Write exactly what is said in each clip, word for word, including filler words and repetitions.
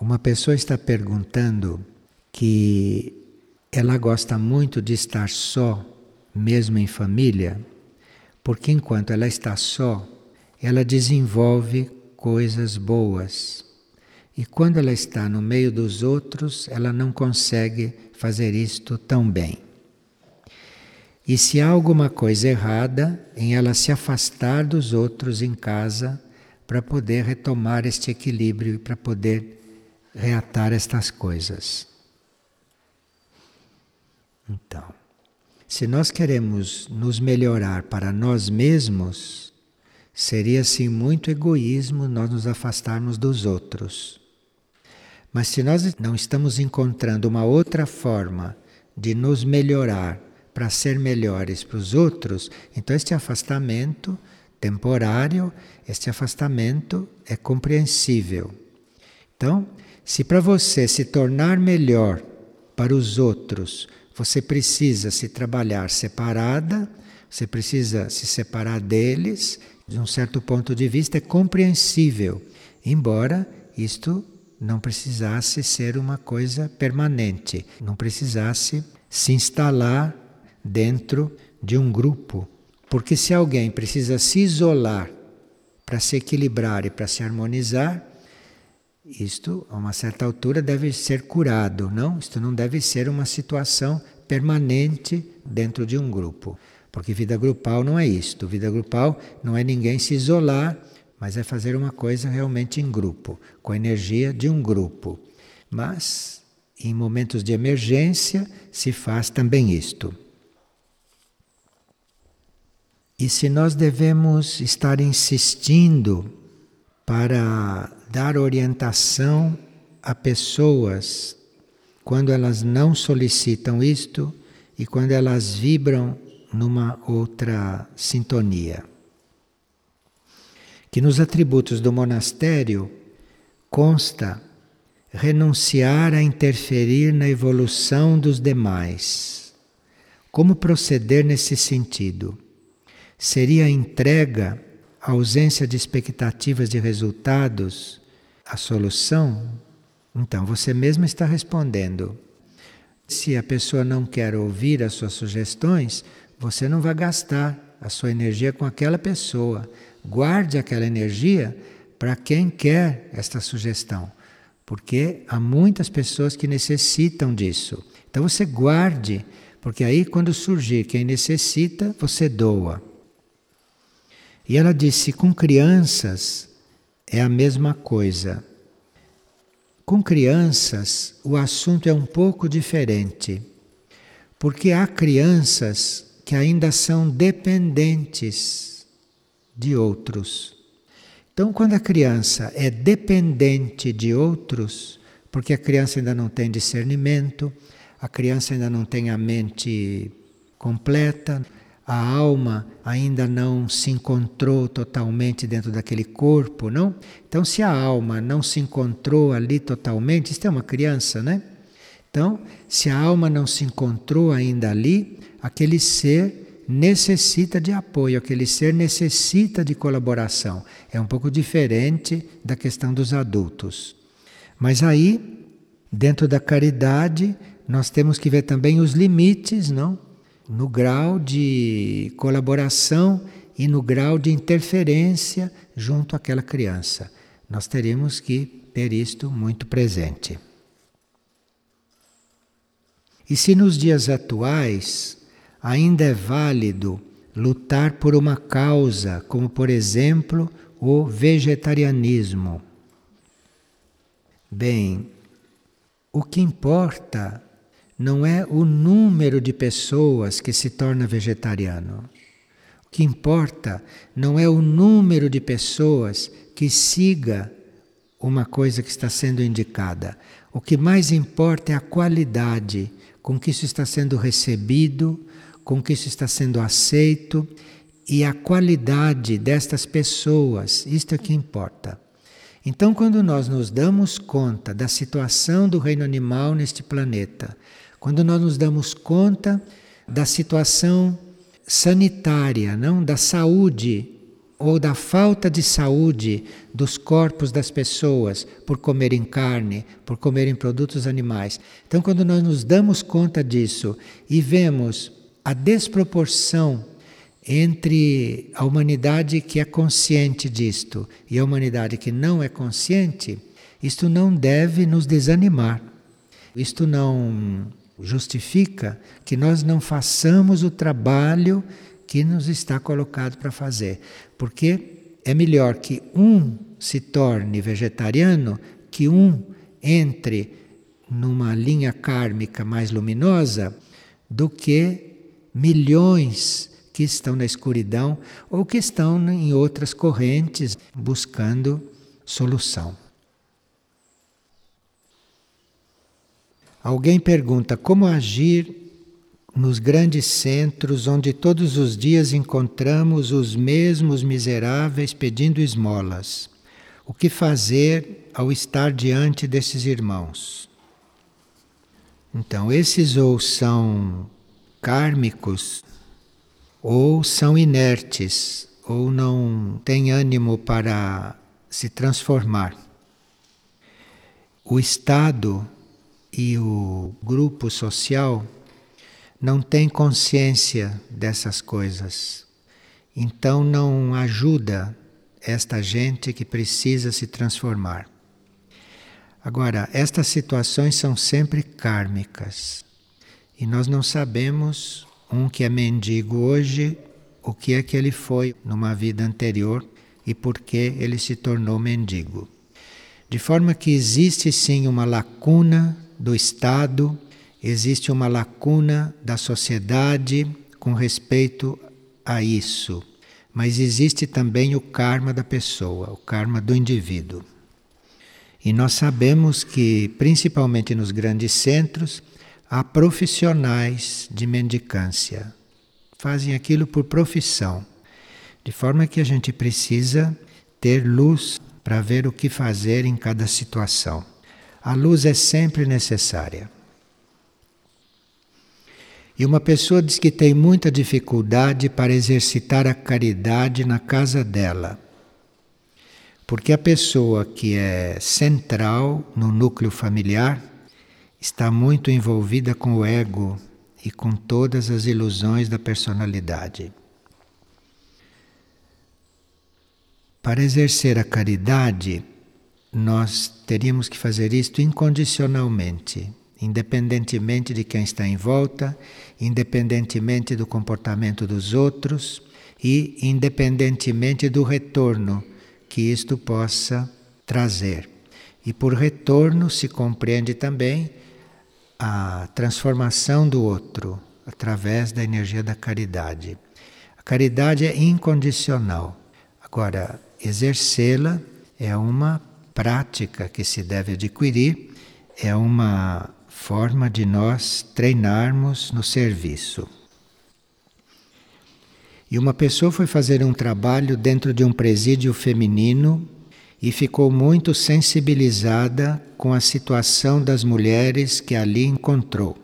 Uma pessoa está perguntando que ela gosta muito de estar só, mesmo em família, porque enquanto ela está só, ela desenvolve coisas boas. E quando ela está no meio dos outros, ela não consegue fazer isto tão bem. E se há alguma coisa errada em ela se afastar dos outros em casa para poder retomar este equilíbrio e para poder reatar estas coisas. Então, se nós queremos nos melhorar para nós mesmos, seria assim muito egoísmo nós nos afastarmos dos outros. Mas se nós não estamos encontrando uma outra forma de nos melhorar para ser melhores para os outros, então este afastamento temporário, este afastamento é compreensível. Então, se para você se tornar melhor para os outros, você precisa se trabalhar separada, você precisa se separar deles, de um certo ponto de vista é compreensível, embora isto não precisasse ser uma coisa permanente, não precisasse se instalar dentro de um grupo. Porque se alguém precisa se isolar para se equilibrar e para se harmonizar, isto, a uma certa altura, deve ser curado, não? Isto não deve ser uma situação permanente dentro de um grupo. Porque vida grupal não é isto. Vida grupal não é ninguém se isolar, mas é fazer uma coisa realmente em grupo, com a energia de um grupo. Mas, em momentos de emergência, se faz também isto. E se nós devemos estar insistindo para dar orientação a pessoas quando elas não solicitam isto e quando elas vibram numa outra sintonia. Que nos atributos do monastério consta renunciar a interferir na evolução dos demais. Como proceder nesse sentido? Seria a entrega, a ausência de expectativas de resultados, a solução? Então, você mesmo está respondendo. Se a pessoa não quer ouvir as suas sugestões, você não vai gastar a sua energia com aquela pessoa. Guarde aquela energia para quem quer esta sugestão, porque há muitas pessoas que necessitam disso. Então você guarde, porque aí quando surgir quem necessita, você doa. E ela disse, com crianças é a mesma coisa. Com crianças o assunto é um pouco diferente, porque há crianças que ainda são dependentes de outros. Então, quando a criança é dependente de outros, porque a criança ainda não tem discernimento, a criança ainda não tem a mente completa, a alma ainda não se encontrou totalmente dentro daquele corpo, não? Então, se a alma não se encontrou ali totalmente, isto é uma criança, né? Então, se a alma não se encontrou ainda ali, aquele ser necessita de apoio, aquele ser necessita de colaboração. É um pouco diferente da questão dos adultos. Mas aí, dentro da caridade, nós temos que ver também os limites, não? No grau de colaboração e no grau de interferência junto àquela criança. Nós teríamos que ter isto muito presente. E se nos dias atuais ainda é válido lutar por uma causa, como por exemplo o vegetarianismo? Bem, o que importa não é o número de pessoas que se torna vegetariano. O que importa não é o número de pessoas que siga uma coisa que está sendo indicada. O que mais importa é a qualidade com que isso está sendo recebido, com que isso está sendo aceito e a qualidade destas pessoas. Isto é que importa. Então, quando nós nos damos conta da situação do reino animal neste planeta, quando nós nos damos conta da situação sanitária, não, da saúde ou da falta de saúde dos corpos das pessoas por comerem carne, por comerem produtos animais. Então, quando nós nos damos conta disso e vemos a desproporção entre a humanidade que é consciente disto e a humanidade que não é consciente, isto não deve nos desanimar. Isto não justifica que nós não façamos o trabalho que nos está colocado para fazer. Porque é melhor que um se torne vegetariano que um entre numa linha kármica mais luminosa do que milhões que estão na escuridão ou que estão em outras correntes buscando solução. Alguém pergunta como agir nos grandes centros onde todos os dias encontramos os mesmos miseráveis pedindo esmolas. O que fazer ao estar diante desses irmãos? Então, esses ou são kármicos, ou são inertes, ou não têm ânimo para se transformar. O Estado e o grupo social não tem consciência dessas coisas. Então não ajuda esta gente que precisa se transformar. Agora, estas situações são sempre kármicas. E nós não sabemos, um que é mendigo hoje, o que é que ele foi numa vida anterior e por que ele se tornou mendigo. De forma que existe sim uma lacuna do Estado, existe uma lacuna da sociedade com respeito a isso, mas existe também o karma da pessoa, o karma do indivíduo. E nós sabemos que, principalmente nos grandes centros, há profissionais de mendicância. Fazem aquilo por profissão, de forma que a gente precisa ter luz para ver o que fazer em cada situação. A luz é sempre necessária. E uma pessoa diz que tem muita dificuldade para exercitar a caridade na casa dela. Porque a pessoa que é central no núcleo familiar está muito envolvida com o ego e com todas as ilusões da personalidade. Para exercer a caridade, nós teríamos que fazer isto incondicionalmente, independentemente de quem está em volta, independentemente do comportamento dos outros e independentemente do retorno que isto possa trazer. E por retorno se compreende também a transformação do outro através da energia da caridade. A caridade é incondicional. Agora, exercê-la é uma prática que se deve adquirir, é uma forma de nós treinarmos no serviço. E uma pessoa foi fazer um trabalho dentro de um presídio feminino e ficou muito sensibilizada com a situação das mulheres que ali encontrou.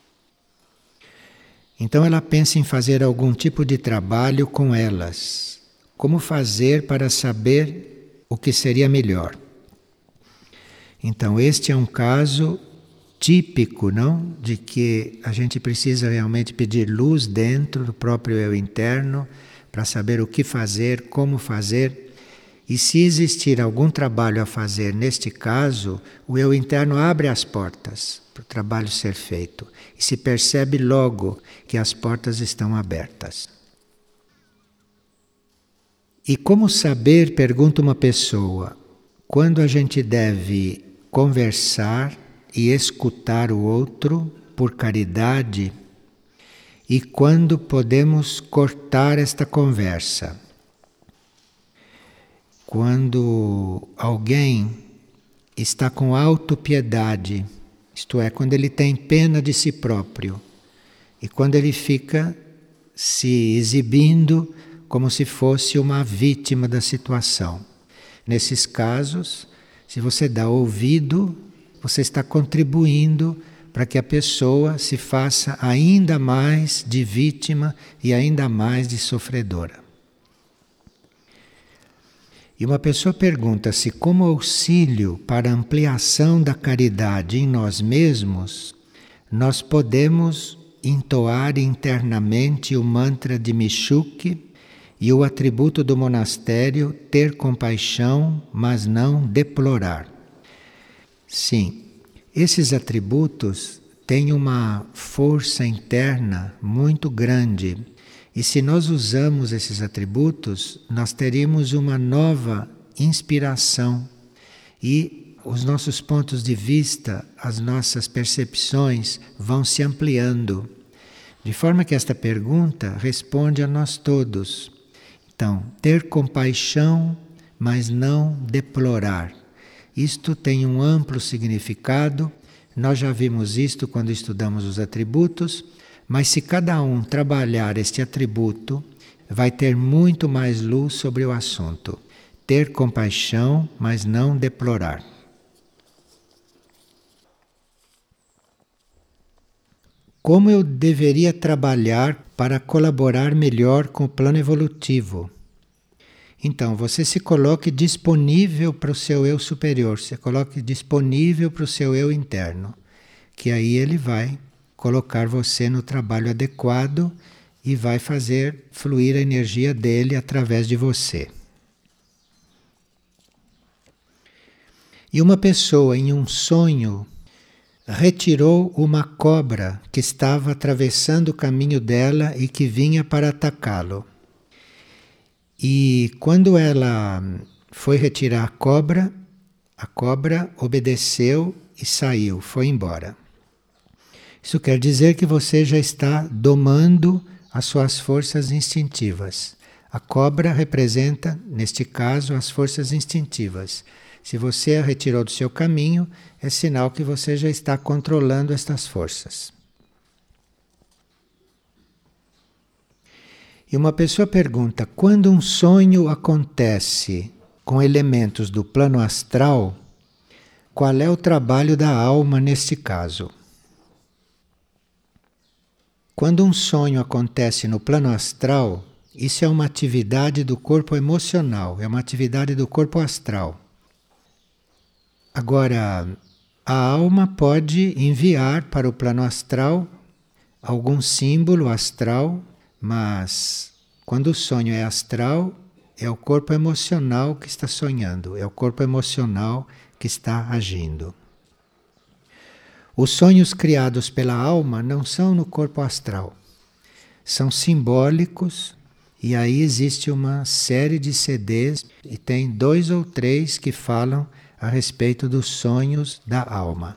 Então ela pensa em fazer algum tipo de trabalho com elas. Como fazer para saber o que seria melhor? Então este é um caso típico, não? De que a gente precisa realmente pedir luz dentro do próprio eu interno para saber o que fazer, como fazer. E se existir algum trabalho a fazer neste caso, o eu interno abre as portas para o trabalho ser feito. E se percebe logo que as portas estão abertas. E como saber, pergunta uma pessoa, quando a gente deve conversar e escutar o outro por caridade e quando podemos cortar esta conversa? Quando alguém está com autopiedade, isto é, quando ele tem pena de si próprio e quando ele fica se exibindo como se fosse uma vítima da situação. Nesses casos, se você dá ouvido, você está contribuindo para que a pessoa se faça ainda mais de vítima e ainda mais de sofredora. E uma pessoa pergunta se, como auxílio para a ampliação da caridade em nós mesmos, nós podemos entoar internamente o mantra de Michuque e o atributo do monastério ter compaixão, mas não deplorar. Sim, esses atributos têm uma força interna muito grande. E se nós usamos esses atributos, nós teríamos uma nova inspiração e os nossos pontos de vista, as nossas percepções vão se ampliando. De forma que esta pergunta responde a nós todos. Então, ter compaixão, mas não deplorar. Isto tem um amplo significado. Nós já vimos isto quando estudamos os atributos. Mas se cada um trabalhar este atributo, vai ter muito mais luz sobre o assunto. Ter compaixão, mas não deplorar. Como eu deveria trabalhar para colaborar melhor com o plano evolutivo? Então, você se coloque disponível para o seu eu superior, se coloque disponível para o seu eu interno, que aí ele vai colocar você no trabalho adequado e vai fazer fluir a energia dele através de você. E uma pessoa em um sonho retirou uma cobra que estava atravessando o caminho dela e que vinha para atacá-lo. E quando ela foi retirar a cobra, a cobra obedeceu e saiu, foi embora. Isso quer dizer que você já está domando as suas forças instintivas. A cobra representa, neste caso, as forças instintivas. Se você a retirou do seu caminho, é sinal que você já está controlando estas forças. E uma pessoa pergunta, quando um sonho acontece com elementos do plano astral, qual é o trabalho da alma neste caso? Quando um sonho acontece no plano astral, isso é uma atividade do corpo emocional, é uma atividade do corpo astral. Agora, a alma pode enviar para o plano astral algum símbolo astral, mas quando o sonho é astral, é o corpo emocional que está sonhando, é o corpo emocional que está agindo. Os sonhos criados pela alma não são no corpo astral, são simbólicos e aí existe uma série de C Ds e tem dois ou três que falam a respeito dos sonhos da alma.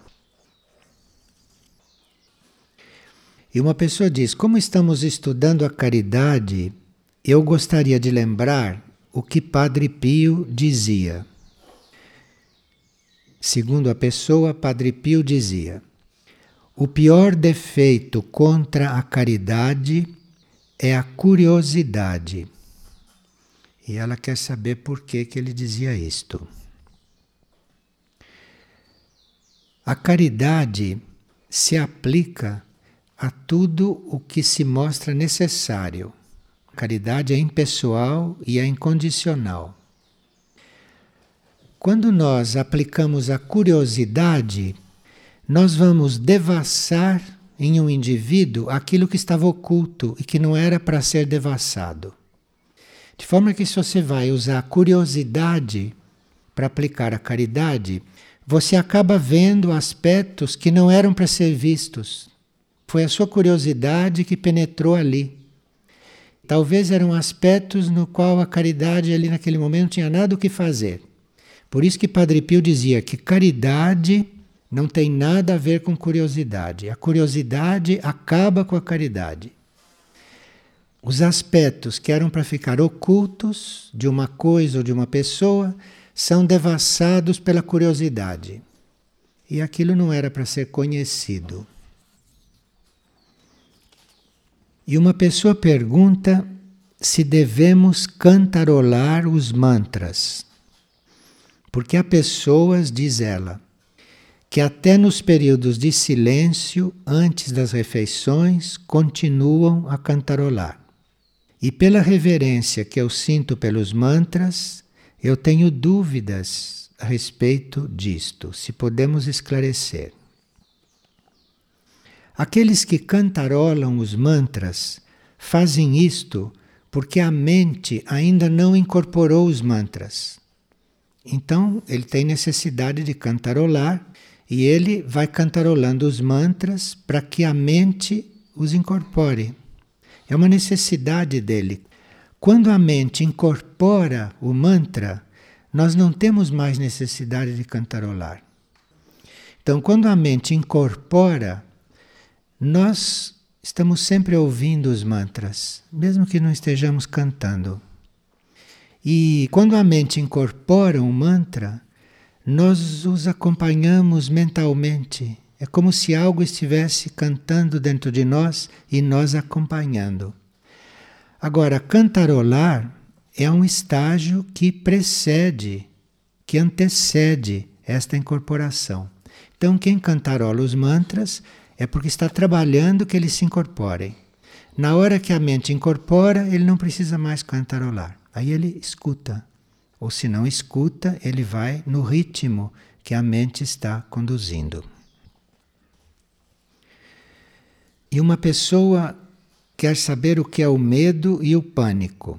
E uma pessoa diz, como estamos estudando a caridade, eu gostaria de lembrar o que Padre Pio dizia. Segundo a pessoa, Padre Pio dizia: o pior defeito contra a caridade é a curiosidade. E ela quer saber por que que ele dizia isto. A caridade se aplica a tudo o que se mostra necessário. A caridade é impessoal e é incondicional. Quando nós aplicamos a curiosidade, nós vamos devassar em um indivíduo aquilo que estava oculto e que não era para ser devassado. De forma que se você vai usar a curiosidade para aplicar a caridade, você acaba vendo aspectos que não eram para ser vistos. Foi a sua curiosidade que penetrou ali. Talvez eram aspectos no qual a caridade ali naquele momento não tinha nada o que fazer. Por isso que Padre Pio dizia que caridade não tem nada a ver com curiosidade. A curiosidade acaba com a caridade. Os aspectos que eram para ficar ocultos de uma coisa ou de uma pessoa são devassados pela curiosidade. E aquilo não era para ser conhecido. E uma pessoa pergunta se devemos cantarolar os mantras. Porque há pessoas, diz ela, que até nos períodos de silêncio, antes das refeições, continuam a cantarolar. E pela reverência que eu sinto pelos mantras, Eu tenho dúvidas a respeito disto, se podemos esclarecer. Aqueles que cantarolam os mantras fazem isto porque a mente ainda não incorporou os mantras. Então, ele tem necessidade de cantarolar e ele vai cantarolando os mantras para que a mente os incorpore. É uma necessidade dele. Quando a mente incorpora o mantra, nós não temos mais necessidade de cantarolar. Então, quando a mente incorpora, nós estamos sempre ouvindo os mantras, mesmo que não estejamos cantando. E quando a mente incorpora um mantra, nós os acompanhamos mentalmente. É como se algo estivesse cantando dentro de nós e nós acompanhando. Agora, cantarolar é um estágio que precede, que antecede esta incorporação. Então, quem cantarola os mantras é porque está trabalhando que eles se incorporem. Na hora que a mente incorpora, ele não precisa mais cantarolar. Aí ele escuta. Ou se não escuta, ele vai no ritmo que a mente está conduzindo. E uma pessoa quer saber o que é o medo e o pânico.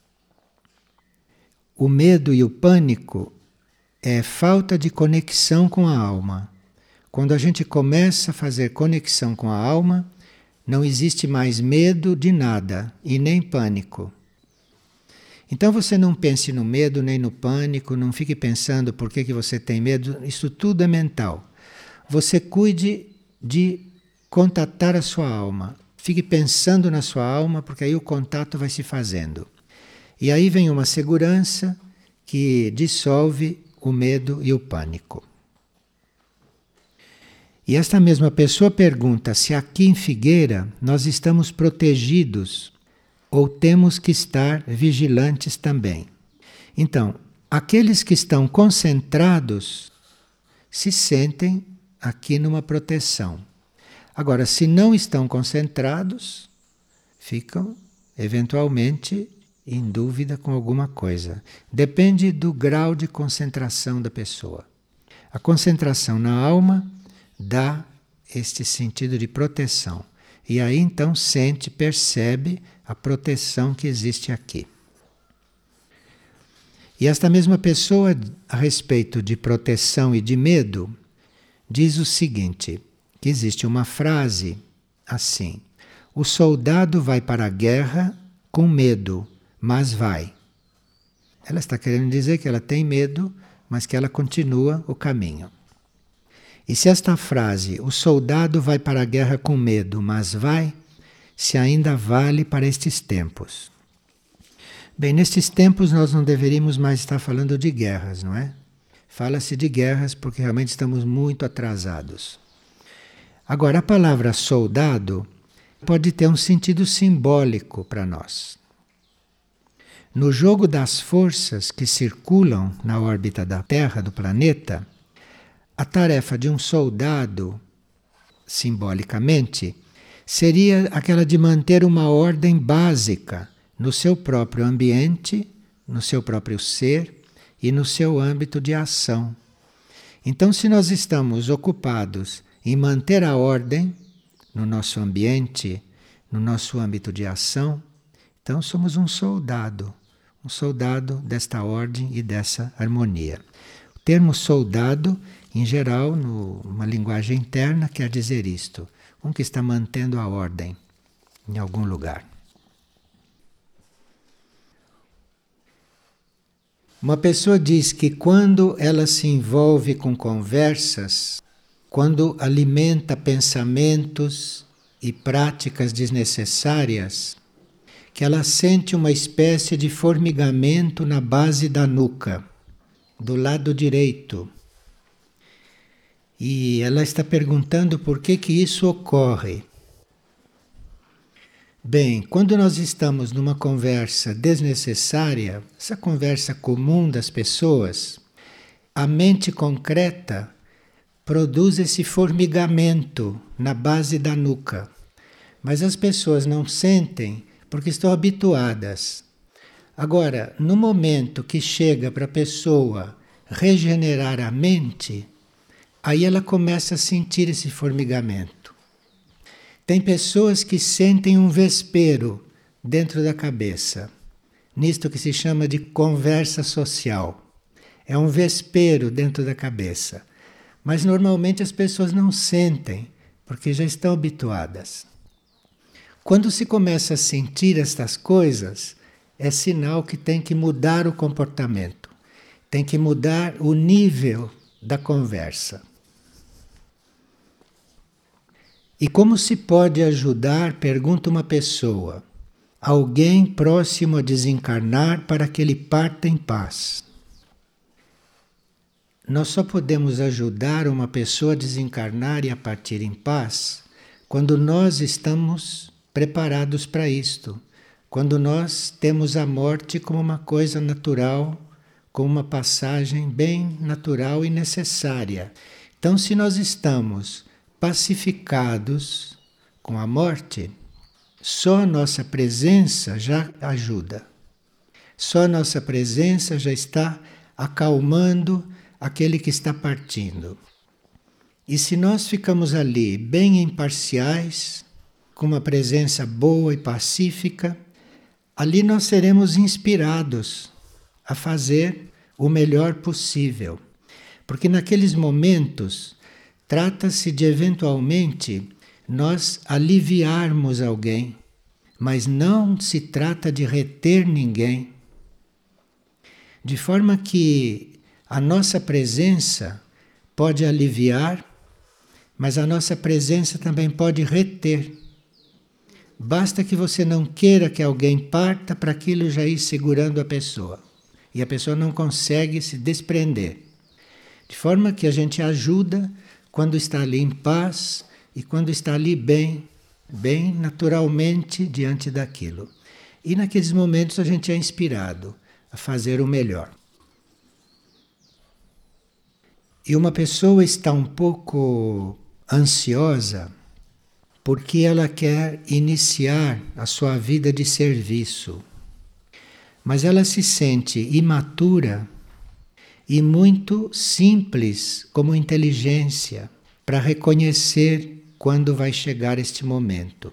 O medo e o pânico é falta de conexão com a alma. Quando a gente começa a fazer conexão com a alma, não existe mais medo de nada e nem pânico. Então você não pense no medo nem no pânico, não fique pensando por que que você tem medo, isso tudo é mental. Você cuide de contatar a sua alma. Fique pensando na sua alma, porque aí o contato vai se fazendo. E aí vem uma segurança que dissolve o medo e o pânico. E esta mesma pessoa pergunta se aqui em Figueira nós estamos protegidos ou temos que estar vigilantes também. Então, aqueles que estão concentrados se sentem aqui numa proteção. Agora, se não estão concentrados, ficam eventualmente em dúvida com alguma coisa. Depende do grau de concentração da pessoa. A concentração na alma dá este sentido de proteção. E aí então sente, percebe a proteção que existe aqui. E esta mesma pessoa, a respeito de proteção e de medo, diz o seguinte, que existe uma frase assim: o soldado vai para a guerra com medo, mas vai. Ela está querendo dizer que ela tem medo, mas que ela continua o caminho. E se esta frase, o soldado vai para a guerra com medo, mas vai, se ainda vale para estes tempos. Bem, nestes tempos nós não deveríamos mais estar falando de guerras, não é? Fala-se de guerras porque realmente estamos muito atrasados. Agora, a palavra soldado pode ter um sentido simbólico para nós. No jogo das forças que circulam na órbita da Terra, do planeta, a tarefa de um soldado, simbolicamente, seria aquela de manter uma ordem básica no seu próprio ambiente, no seu próprio ser e no seu âmbito de ação. Então, se nós estamos ocupados em manter a ordem no nosso ambiente, no nosso âmbito de ação, então somos um soldado, um soldado desta ordem e dessa harmonia. O termo soldado, em geral, numa linguagem interna, quer dizer isto: um que está mantendo a ordem em algum lugar. Uma pessoa diz que quando ela se envolve com conversas, quando alimenta pensamentos e práticas desnecessárias, que ela sente uma espécie de formigamento na base da nuca, do lado direito. E ela está perguntando por que que isso ocorre. Bem, quando nós estamos numa conversa desnecessária, essa conversa comum das pessoas, a mente concreta produz esse formigamento na base da nuca. Mas as pessoas não sentem porque estão habituadas. Agora, no momento que chega para a pessoa regenerar a mente, aí ela começa a sentir esse formigamento. Tem pessoas que sentem um vespeiro dentro da cabeça, nisto que se chama de conversa social. É um vespeiro dentro da cabeça. Mas normalmente as pessoas não sentem, porque já estão habituadas. Quando se começa a sentir estas coisas, é sinal que tem que mudar o comportamento. Tem que mudar o nível da conversa. E como se pode ajudar, pergunta uma pessoa, alguém próximo a desencarnar para que ele parta em paz? Nós só podemos ajudar uma pessoa a desencarnar e a partir em paz quando nós estamos preparados para isto, quando nós temos a morte como uma coisa natural, como uma passagem bem natural e necessária. Então, se nós estamos pacificados com a morte, só a nossa presença já ajuda. Só a nossa presença já está acalmando aquele que está partindo. E se nós ficamos ali bem imparciais, com uma presença boa e pacífica, ali nós seremos inspirados a fazer o melhor possível. Porque naqueles momentos trata-se de eventualmente nós aliviarmos alguém, mas não se trata de reter ninguém. De forma que a nossa presença pode aliviar, mas a nossa presença também pode reter. Basta que você não queira que alguém parta para aquilo já ir segurando a pessoa. E a pessoa não consegue se desprender. De forma que a gente ajuda quando está ali em paz e quando está ali bem, bem naturalmente diante daquilo. E naqueles momentos a gente é inspirado a fazer o melhor. E uma pessoa está um pouco ansiosa porque ela quer iniciar a sua vida de serviço. Mas ela se sente imatura e muito simples como inteligência para reconhecer quando vai chegar este momento.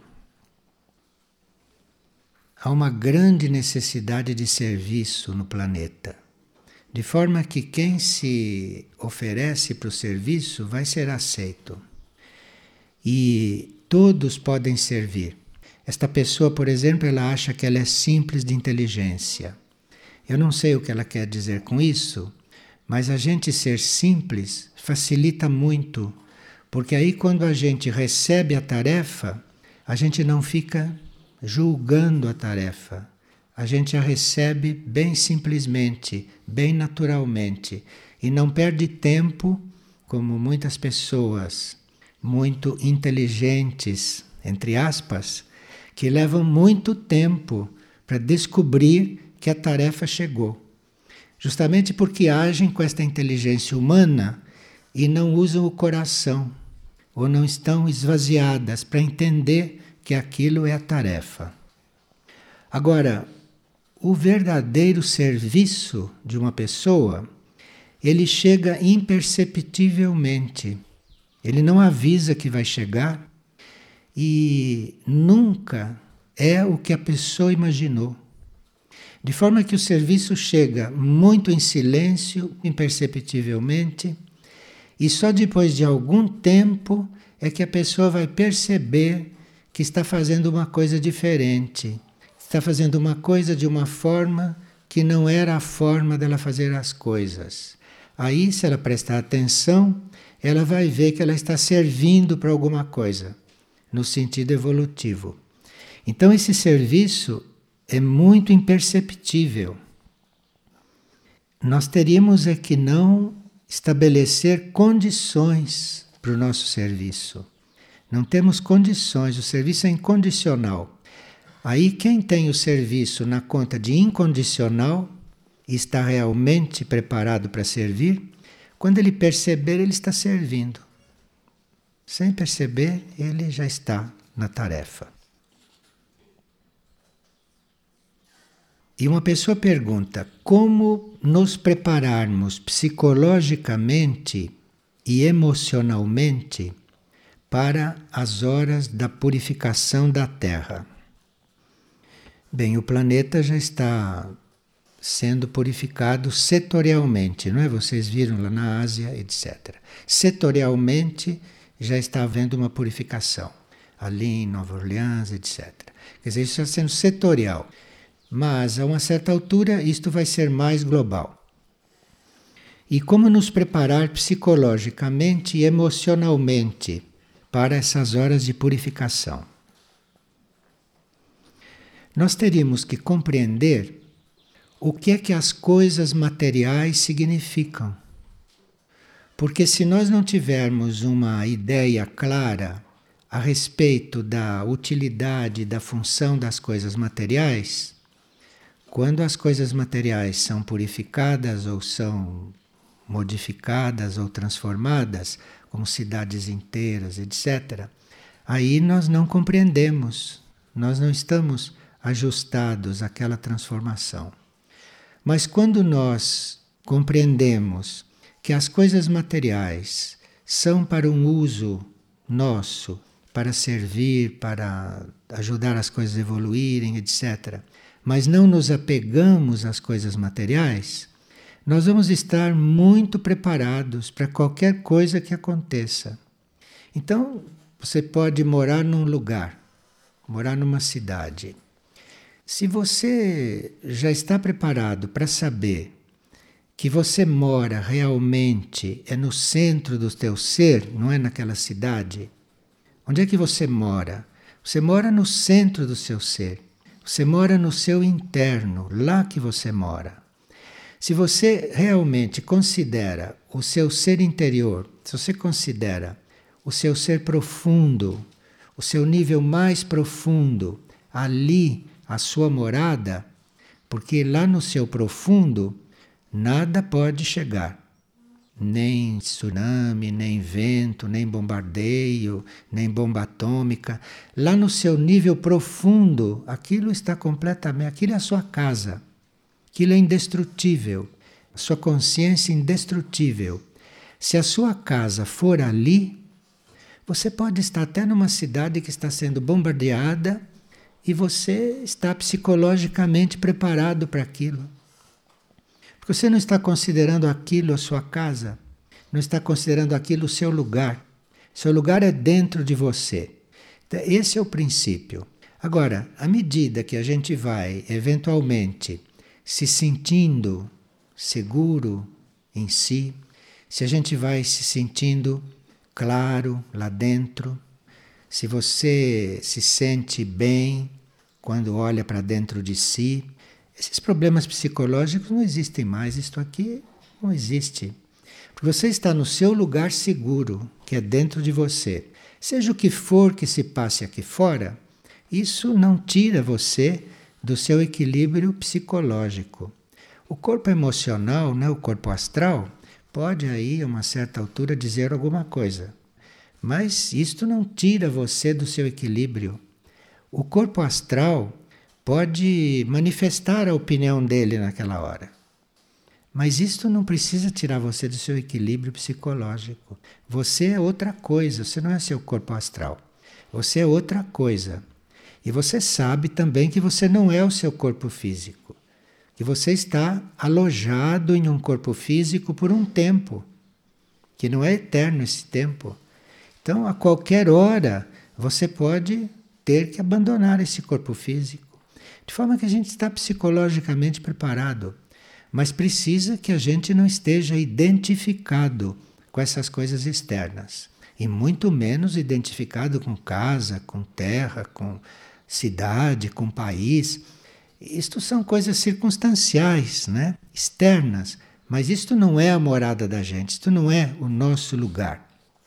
Há uma grande necessidade de serviço no planeta, de forma que quem se oferece para o serviço vai ser aceito. E todos podem servir. Esta pessoa, por exemplo, ela acha que ela é simples de inteligência. Eu não sei o que ela quer dizer com isso, mas a gente ser simples facilita muito, porque aí quando a gente recebe a tarefa, a gente não fica julgando a tarefa. A gente a recebe bem simplesmente, bem naturalmente, e não perde tempo, como muitas pessoas muito inteligentes, entre aspas, que levam muito tempo para descobrir que a tarefa chegou. Justamente porque agem com esta inteligência humana e não usam o coração, ou não estão esvaziadas para entender que aquilo é a tarefa. Agora, o verdadeiro serviço de uma pessoa, ele chega imperceptivelmente. Ele não avisa que vai chegar e nunca é o que a pessoa imaginou. De forma que o serviço chega muito em silêncio, imperceptivelmente, e só depois de algum tempo é que a pessoa vai perceber que está fazendo uma coisa diferente. Está fazendo uma coisa de uma forma que não era a forma dela fazer as coisas. Aí, se ela prestar atenção, ela vai ver que ela está servindo para alguma coisa, no sentido evolutivo. Então, esse serviço é muito imperceptível. Nós teríamos é que não estabelecer condições para o nosso serviço. Não temos condições, o serviço é incondicional. Aí quem tem o serviço na conta de incondicional e está realmente preparado para servir, quando ele perceber, ele está servindo. Sem perceber, ele já está na tarefa. E uma pessoa pergunta: como nos prepararmos psicologicamente e emocionalmente para as horas da purificação da Terra? Bem, o planeta já está sendo purificado setorialmente, não é? Vocês viram lá na Ásia, etcétera. Setorialmente já está havendo uma purificação, ali em Nova Orleans, etcétera. Quer dizer, isso está sendo setorial. Mas, a uma certa altura, isto vai ser mais global. E como nos preparar psicologicamente e emocionalmente para essas horas de purificação? Nós teríamos que compreender o que é que as coisas materiais significam. Porque se nós não tivermos uma ideia clara a respeito da utilidade, da função das coisas materiais, quando as coisas materiais são purificadas ou são modificadas ou transformadas, como cidades inteiras, etcétera, aí nós não compreendemos, nós não estamos ajustados àquela transformação. Mas quando nós compreendemos que as coisas materiais são para um uso nosso, para servir, para ajudar as coisas a evoluírem, etcétera, mas não nos apegamos às coisas materiais, nós vamos estar muito preparados para qualquer coisa que aconteça. Então, você pode morar num lugar, morar numa cidade. Se você já está preparado para saber que você mora realmente é no centro do teu ser, não é naquela cidade, onde é que você mora? Você mora no centro do seu ser. Você mora no seu interno, lá que você mora. Se você realmente considera o seu ser interior, se você considera o seu ser profundo, o seu nível mais profundo, ali a sua morada, porque lá no seu profundo nada pode chegar. Nem tsunami, nem vento, nem bombardeio, nem bomba atômica. Lá no seu nível profundo, aquilo está completamente... Aquilo é a sua casa. Aquilo é indestrutível. A sua consciência indestrutível. Se a sua casa for ali, você pode estar até numa cidade que está sendo bombardeada e você está psicologicamente preparado para aquilo. Porque você não está considerando aquilo a sua casa, não está considerando aquilo o seu lugar. Seu lugar é dentro de você. Então, esse é o princípio. Agora, à medida que a gente vai, eventualmente, se sentindo seguro em si, se a gente vai se sentindo claro lá dentro, se você se sente bem quando olha para dentro de si, esses problemas psicológicos não existem mais, isto aqui não existe. Porque você está no seu lugar seguro, que é dentro de você. Seja o que for que se passe aqui fora, isso não tira você do seu equilíbrio psicológico. O corpo emocional, né, o corpo astral, pode aí a uma certa altura dizer alguma coisa. Mas isto não tira você do seu equilíbrio. O corpo astral pode manifestar a opinião dele naquela hora. Mas isto não precisa tirar você do seu equilíbrio psicológico. Você é outra coisa, você não é seu corpo astral. Você é outra coisa. E você sabe também que você não é o seu corpo físico. Que você está alojado em um corpo físico por um tempo. Que não é eterno esse tempo. Então, a qualquer hora, você pode ter que abandonar esse corpo físico. De forma que a gente está psicologicamente preparado, mas precisa que a gente não esteja identificado com essas coisas externas. E muito menos identificado com casa, com terra, com cidade, com país. Isto são coisas circunstanciais, né? Externas. Mas isto não é a morada da gente, isto não é o nosso lugar.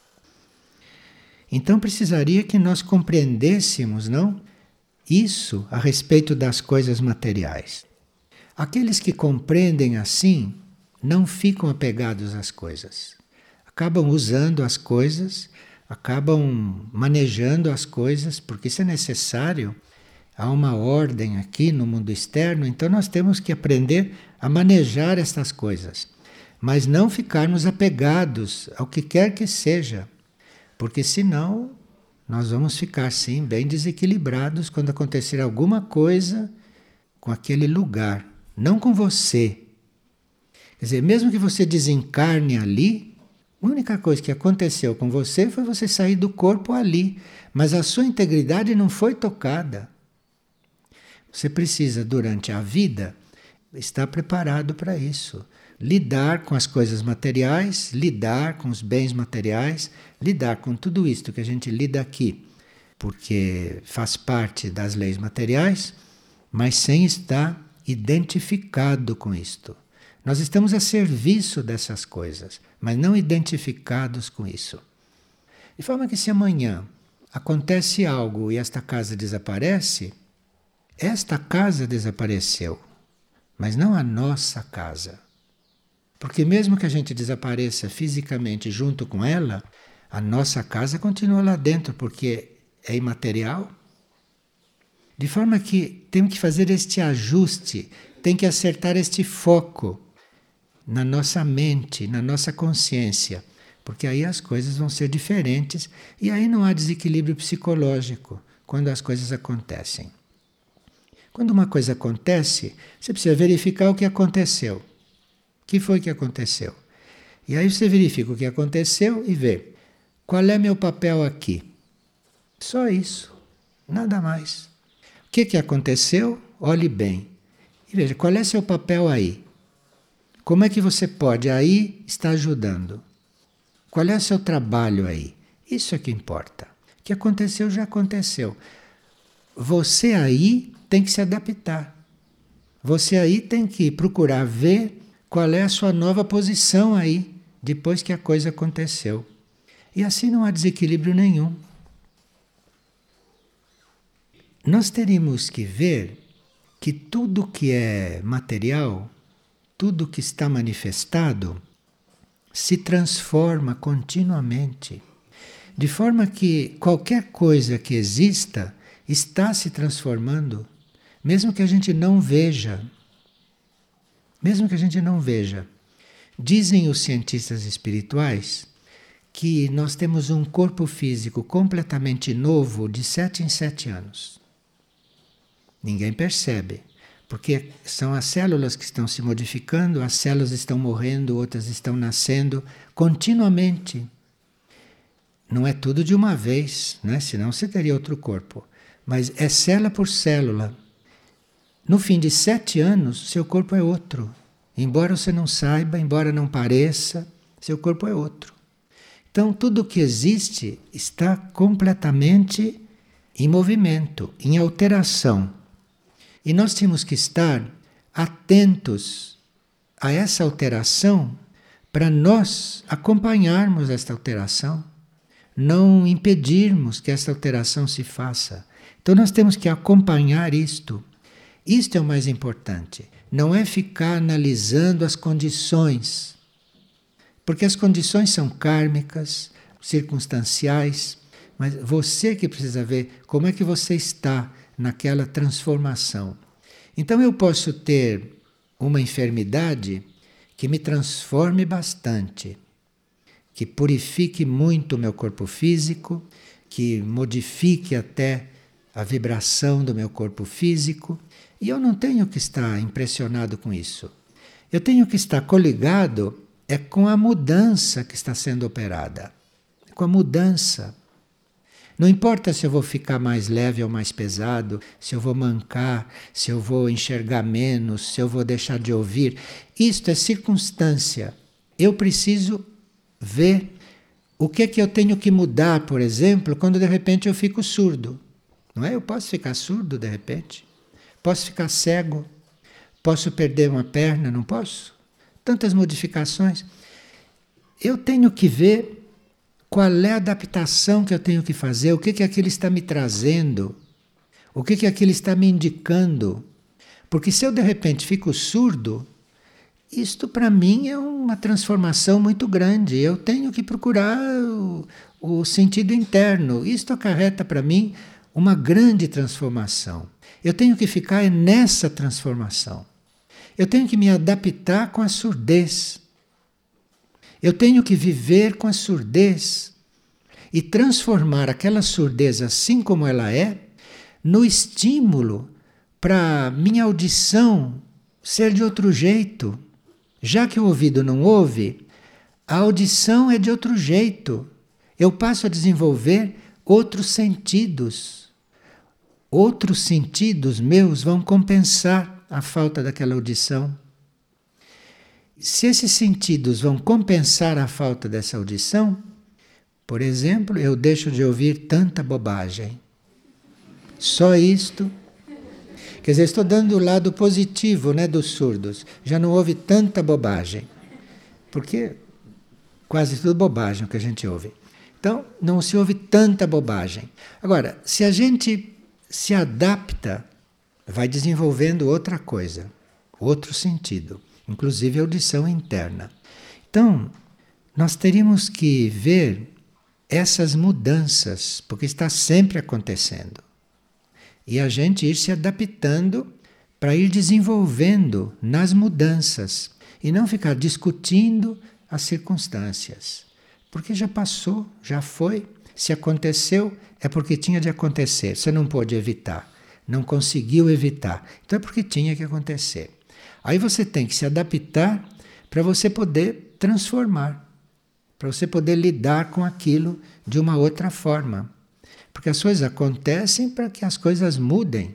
Então precisaria que nós compreendêssemos, não? Isso a respeito das coisas materiais. Aqueles que compreendem assim não ficam apegados às coisas. Acabam usando as coisas, acabam manejando as coisas, porque isso é necessário. há uma ordem aqui no mundo externo, então nós temos que aprender a manejar estas coisas, mas não ficarmos apegados ao que quer que seja, porque senão nós vamos ficar sim bem desequilibrados quando acontecer alguma coisa com aquele lugar, não com você. Quer dizer, mesmo que você desencarne ali, a única coisa que aconteceu com você foi você sair do corpo ali, mas a sua integridade não foi tocada. Você precisa, durante a vida, estar preparado para isso. Lidar com as coisas materiais, lidar com os bens materiais, lidar com tudo isto que a gente lida aqui, porque faz parte das leis materiais, mas sem estar identificado com isto. Nós estamos a serviço dessas coisas, mas não identificados com isso. De forma que se amanhã acontece algo e esta casa desaparece, esta casa desapareceu, mas não a nossa casa. Porque mesmo que a gente desapareça fisicamente junto com ela, a nossa casa continua lá dentro, porque é imaterial. De forma que temos que fazer este ajuste, tem que acertar este foco na nossa mente, na nossa consciência, porque aí as coisas vão ser diferentes e aí não há desequilíbrio psicológico quando as coisas acontecem. Quando uma coisa acontece, você precisa verificar o que aconteceu. O que foi que aconteceu? E aí você verifica o que aconteceu e vê qual é meu papel aqui. Só isso, nada mais. O que, que aconteceu? Olhe bem. E veja, qual é seu papel aí? Como é que você pode aí estar ajudando? Qual é o seu trabalho aí? Isso é que importa. O que aconteceu já aconteceu. Você aí tem que se adaptar. Você aí tem que procurar ver qual é a sua nova posição aí, depois que a coisa aconteceu. E assim não há desequilíbrio nenhum. Nós teríamos que ver que tudo que é material, tudo que está manifestado, se transforma continuamente. De forma que qualquer coisa que exista está se transformando, mesmo que a gente não veja. Mesmo que a gente não veja. Dizem os cientistas espirituais que nós temos um corpo físico completamente novo de sete em sete anos. Ninguém percebe, porque são as células que estão se modificando, as células estão morrendo, outras estão nascendo continuamente. Não é tudo de uma vez, né? Senão você teria outro corpo. Mas é célula por célula. No fim de sete anos, seu corpo é outro. Embora você não saiba, embora não pareça, seu corpo é outro. Então, tudo que existe está completamente em movimento, em alteração. E nós temos que estar atentos a essa alteração para nós acompanharmos esta alteração, não impedirmos que esta alteração se faça. Então, nós temos que acompanhar isto. Isto é o mais importante. Não é ficar analisando as condições, porque as condições são kármicas, circunstanciais, mas você que precisa ver como é que você está naquela transformação. Então eu posso ter uma enfermidade que me transforme bastante, que purifique muito o meu corpo físico, que modifique até a vibração do meu corpo físico, e eu não tenho que estar impressionado com isso. Eu tenho que estar coligado é com a mudança que está sendo operada, com a mudança. Não importa se eu vou ficar mais leve ou mais pesado, se eu vou mancar, se eu vou enxergar menos, se eu vou deixar de ouvir. Isto é circunstância. Eu preciso ver o que é que eu tenho que mudar, por exemplo, quando de repente eu fico surdo. Não é? Eu posso ficar surdo de repente. Posso ficar cego. Posso perder uma perna, não posso? Tantas modificações. Eu tenho que ver qual é a adaptação que eu tenho que fazer, o que que aquilo está me trazendo, o que que aquilo está me indicando. Porque se eu de repente fico surdo, isto para mim é uma transformação muito grande. Eu tenho que procurar o, o sentido interno. Isto acarreta para mim uma grande transformação. Eu tenho que ficar nessa transformação. Eu tenho que me adaptar com a surdez. Eu tenho que viver com a surdez e transformar aquela surdez assim como ela é no estímulo para minha audição ser de outro jeito. Já que o ouvido não ouve, a audição é de outro jeito. Eu passo a desenvolver outros sentidos. Outros sentidos meus vão compensar a falta daquela audição. Se esses sentidos vão compensar a falta dessa audição, por exemplo, eu deixo de ouvir tanta bobagem. Só isto. Quer dizer, estou dando o lado positivo, né, dos surdos. Já não ouve tanta bobagem. Porque quase tudo bobagem o que a gente ouve. Então, não se ouve tanta bobagem. Agora, se a gente se adapta, vai desenvolvendo outra coisa, outro sentido, inclusive a audição interna. Então, nós teríamos que ver essas mudanças, porque está sempre acontecendo. E a gente ir se adaptando para ir desenvolvendo nas mudanças e não ficar discutindo as circunstâncias. Porque já passou, já foi. Se aconteceu, é porque tinha de acontecer. Você não pôde evitar, não conseguiu evitar. Então é porque tinha que acontecer. Aí você tem que se adaptar para você poder transformar, para você poder lidar com aquilo de uma outra forma. Porque as coisas acontecem para que as coisas mudem.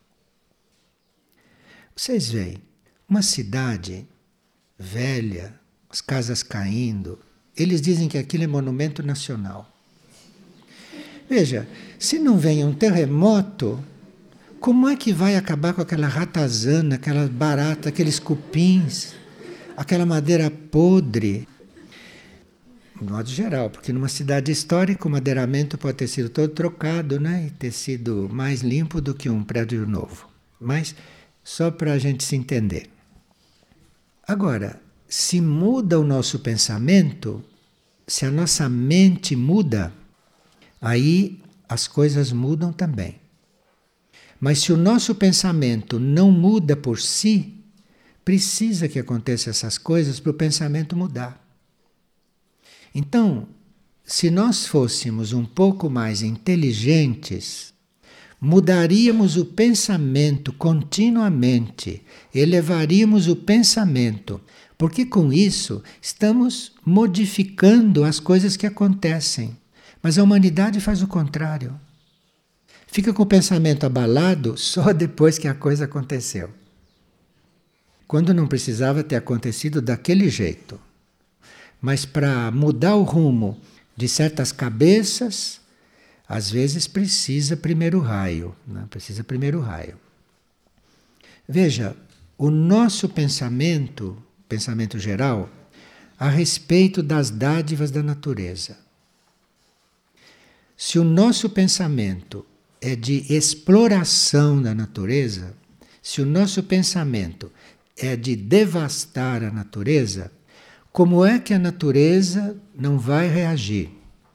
Vocês veem, uma cidade velha, as casas caindo, eles dizem que aquilo é monumento nacional. Veja, se não vem um terremoto, como é que vai acabar com aquela ratazana, aquela barata, aqueles cupins, aquela madeira podre? De modo geral, porque numa cidade histórica o madeiramento pode ter sido todo trocado, né, e ter sido mais limpo do que um prédio novo. Mas só para a gente se entender. Agora, se muda o nosso pensamento, se a nossa mente muda, aí as coisas mudam também. Mas se o nosso pensamento não muda por si, precisa que aconteçam essas coisas para o pensamento mudar. Então, se nós fôssemos um pouco mais inteligentes, mudaríamos o pensamento continuamente, elevaríamos o pensamento, porque com isso estamos modificando as coisas que acontecem. Mas a humanidade faz o contrário. Fica com o pensamento abalado só depois que a coisa aconteceu. Quando não precisava ter acontecido daquele jeito. Mas para mudar o rumo de certas cabeças, às vezes precisa primeiro raio. Né? Precisa primeiro raio. Veja, o nosso pensamento, pensamento geral, a respeito das dádivas da natureza. Se o nosso pensamento é de exploração da natureza, se o nosso pensamento é de devastar a natureza, como é que a natureza não vai reagir?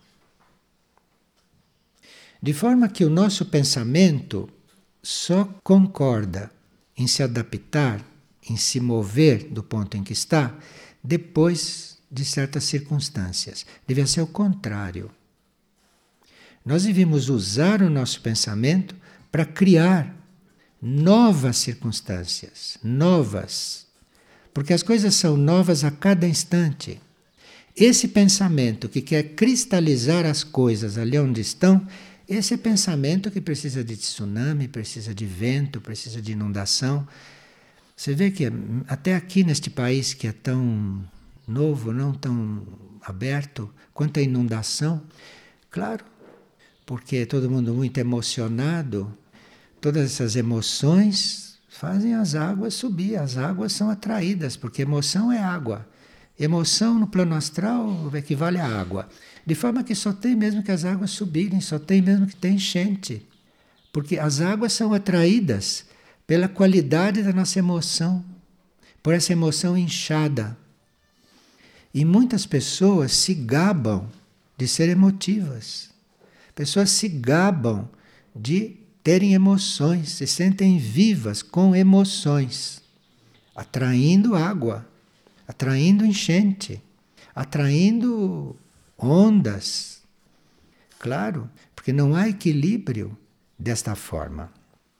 De forma que o nosso pensamento só concorda em se adaptar, em se mover do ponto em que está, depois de certas circunstâncias. Devia ser o contrário. Nós devíamos usar o nosso pensamento para criar novas circunstâncias, novas. Porque as coisas são novas a cada instante. Esse pensamento que quer cristalizar as coisas ali onde estão, esse é pensamento que precisa de tsunami, precisa de vento, precisa de inundação. Você vê que até aqui neste país que é tão novo, não tão aberto, quanto a inundação, claro, porque todo mundo muito emocionado, todas essas emoções fazem as águas subir, as águas são atraídas, porque emoção é água. Emoção no plano astral equivale à água. De forma que só tem mesmo que as águas subirem, só tem mesmo que ter enchente. Porque as águas são atraídas pela qualidade da nossa emoção, por essa emoção inchada. E muitas pessoas se gabam de ser emotivas. Pessoas se gabam de terem emoções, se sentem vivas com emoções, atraindo água, atraindo enchente, atraindo ondas. Claro, porque não há equilíbrio desta forma.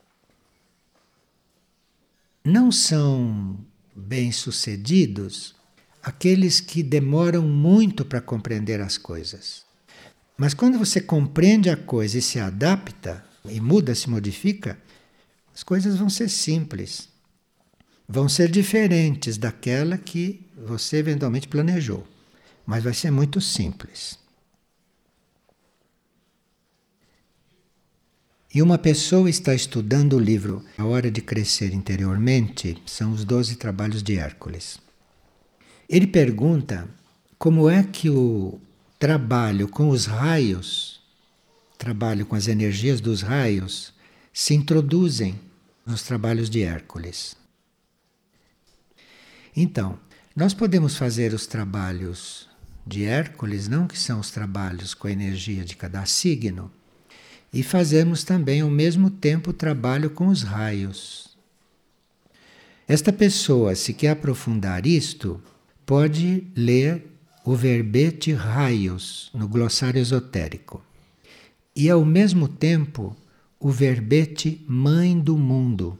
Não são bem-sucedidos aqueles que demoram muito para compreender as coisas. Mas quando você compreende a coisa e se adapta, e muda, se modifica, as coisas vão ser simples. Vão ser diferentes daquela que você eventualmente planejou. Mas vai ser muito simples. E uma pessoa está estudando o livro A Hora de Crescer Interiormente, são os doze Trabalhos de Hércules. Ele pergunta como é que o trabalho com os raios, trabalho com as energias dos raios, se introduzem nos trabalhos de Hércules. Então, nós podemos fazer os trabalhos de Hércules, não que são os trabalhos com a energia de cada signo, e fazemos também ao mesmo tempo o trabalho com os raios. Esta pessoa, se quer aprofundar isto, pode ler o verbete raios no glossário esotérico e ao mesmo tempo o verbete mãe do mundo.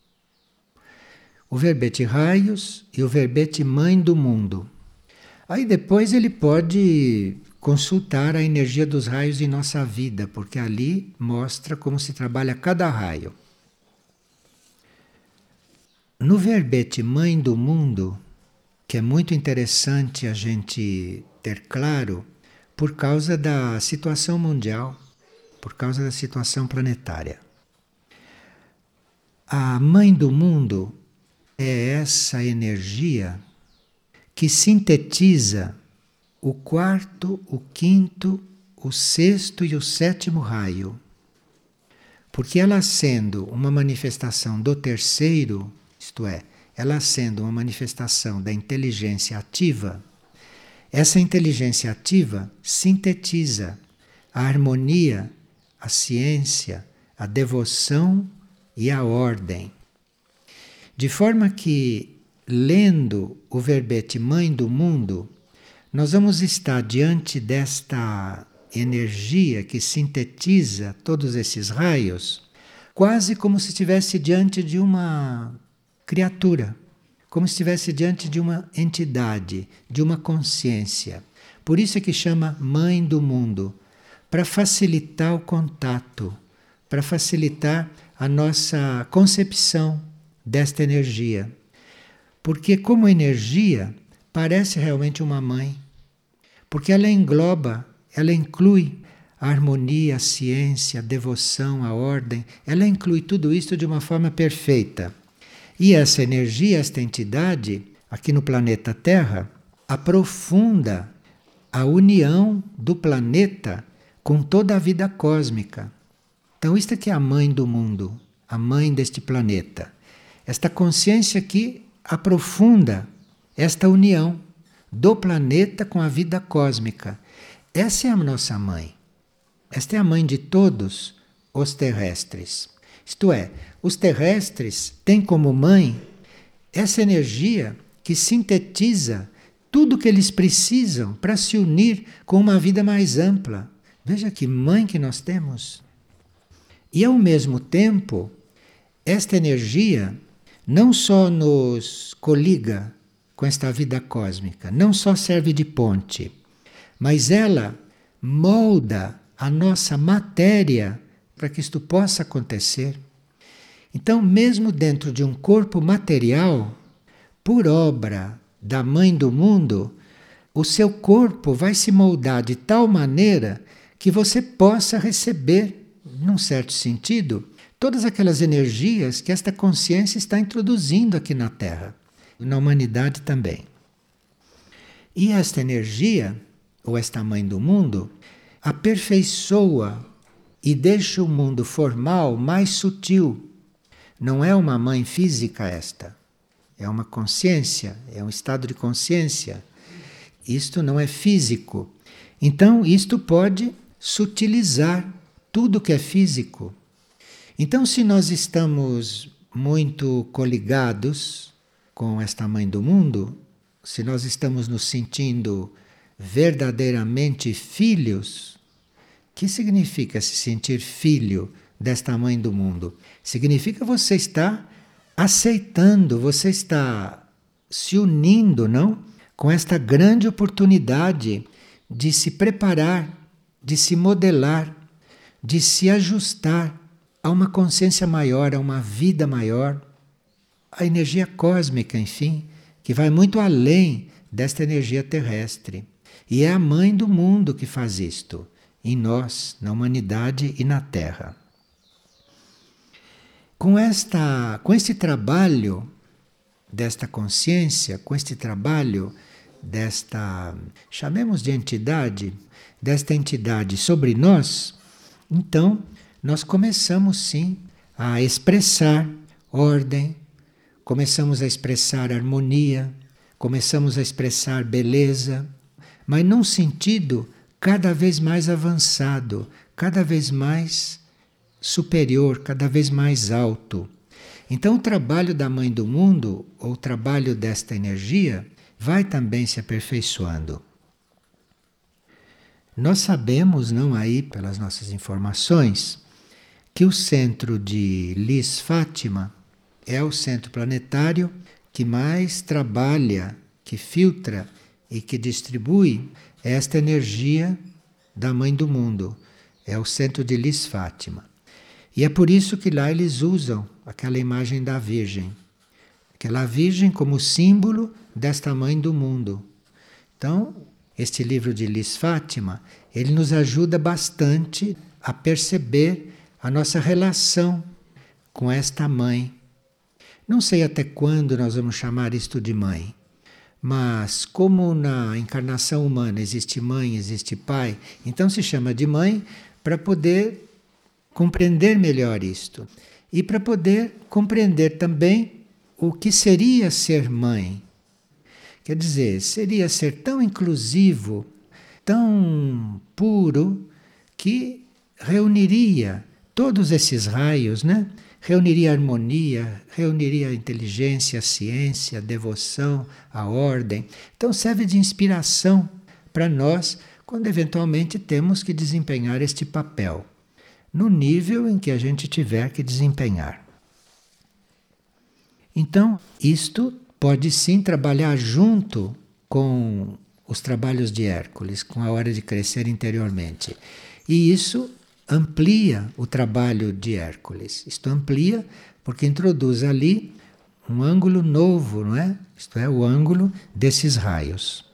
O verbete raios e o verbete mãe do mundo. Aí depois ele pode consultar a energia dos raios em nossa vida, porque ali mostra como se trabalha cada raio. No verbete mãe do mundo, que é muito interessante a gente ter claro por causa da situação mundial, por causa da situação planetária. A mãe do mundo é essa energia que sintetiza o quarto, o quinto, o sexto e o sétimo raio. Porque ela sendo uma manifestação do terceiro, isto é, ela sendo uma manifestação da inteligência ativa, essa inteligência ativa sintetiza a harmonia, a ciência, a devoção e a ordem. De forma que, lendo o verbete mãe do mundo, nós vamos estar diante desta energia que sintetiza todos esses raios, quase como se estivesse diante de uma criatura, como se estivesse diante de uma entidade, de uma consciência. Por isso é que chama mãe do mundo, para facilitar o contato, para facilitar a nossa concepção desta energia. Porque como energia, parece realmente uma mãe. Porque ela engloba, ela inclui a harmonia, a ciência, a devoção, a ordem. Ela inclui tudo isso de uma forma perfeita. E essa energia, esta entidade, aqui no planeta Terra, aprofunda a união do planeta com toda a vida cósmica. Então isto aqui é a mãe do mundo, a mãe deste planeta. Esta consciência aqui aprofunda esta união do planeta com a vida cósmica. Essa é a nossa mãe. Esta é a mãe de todos os terrestres. Isto é, os terrestres têm como mãe essa energia que sintetiza tudo o que eles precisam para se unir com uma vida mais ampla. Veja que mãe que nós temos. E ao mesmo tempo, esta energia não só nos coliga com esta vida cósmica, não só serve de ponte, mas ela molda a nossa matéria para que isto possa acontecer. Então, mesmo dentro de um corpo material, por obra da mãe do mundo, o seu corpo vai se moldar de tal maneira que você possa receber, num certo sentido, todas aquelas energias que esta consciência está introduzindo aqui na Terra, na humanidade também. E esta energia, ou esta mãe do mundo, aperfeiçoa e deixa o mundo formal mais sutil. Não é uma mãe física esta, é uma consciência, é um estado de consciência. Isto não é físico. Então, isto pode sutilizar tudo que é físico. Então, se nós estamos muito coligados com esta mãe do mundo, se nós estamos nos sentindo verdadeiramente filhos, o que significa se sentir filho desta mãe do mundo? Significa você estar aceitando, você está se unindo, não? Com esta grande oportunidade de se preparar, de se modelar, de se ajustar a uma consciência maior, a uma vida maior, a energia cósmica, enfim, que vai muito além desta energia terrestre. E é a mãe do mundo que faz isto, em nós, na humanidade e na Terra. Com esta, com este trabalho desta consciência, com este trabalho desta, chamemos de entidade, desta entidade sobre nós, então nós começamos sim a expressar ordem, começamos a expressar harmonia, começamos a expressar beleza, mas num sentido cada vez mais avançado, cada vez mais superior, cada vez mais alto. Então o trabalho da mãe do mundo, ou o trabalho desta energia, vai também se aperfeiçoando. Nós sabemos, não aí pelas nossas informações, que o centro de Lis Fátima é o centro planetário que mais trabalha, que filtra e que distribui esta energia da mãe do mundo. É o centro de Lis Fátima. E é por isso que lá eles usam aquela imagem da Virgem. Aquela Virgem como símbolo desta mãe do mundo. Então, este livro de Lis Fátima, ele nos ajuda bastante a perceber a nossa relação com esta mãe. Não sei até quando nós vamos chamar isto de mãe, mas como na encarnação humana existe mãe, existe pai, então se chama de mãe para poder compreender melhor isto. E para poder compreender também o que seria ser mãe. Quer dizer, seria ser tão inclusivo, tão puro, que reuniria todos esses raios, né? Reuniria a harmonia, reuniria a inteligência, a ciência, a devoção, a ordem. Então serve de inspiração para nós quando eventualmente temos que desempenhar este papel, no nível em que a gente tiver que desempenhar. Então, isto pode sim trabalhar junto com os trabalhos de Hércules, com a hora de crescer interiormente. E isso amplia o trabalho de Hércules. Isto amplia porque introduz ali um ângulo novo, não é? Isto é, o ângulo desses raios.